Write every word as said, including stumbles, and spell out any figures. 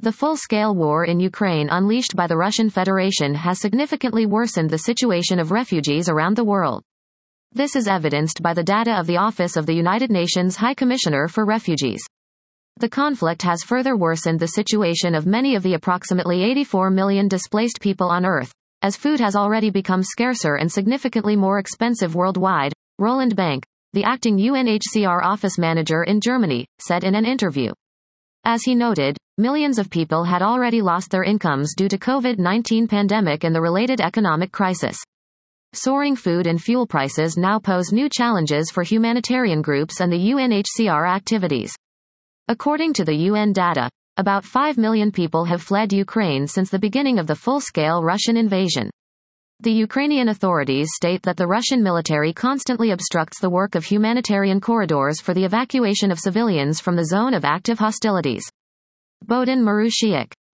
The full-scale war in Ukraine unleashed by the Russian Federation has significantly worsened the situation of refugees around the world. This is evidenced by the data of the Office of the United Nations High Commissioner for Refugees. The conflict has further worsened the situation of many of the approximately eighty-four million displaced people on Earth, as food has already become scarcer and significantly more expensive worldwide, Roland Bank, the acting U N H C R office manager in Germany, said in an interview. As he noted, millions of people had already lost their incomes due to COVID nineteen pandemic and the related economic crisis. Soaring food and fuel prices now pose new challenges for humanitarian groups and the U N H C R activities. According to the U N data, about five million people have fled Ukraine since the beginning of the full-scale Russian invasion. The Ukrainian authorities state that the Russian military constantly obstructs the work of humanitarian corridors for the evacuation of civilians from the zone of active hostilities. Bohdan Marushiuk,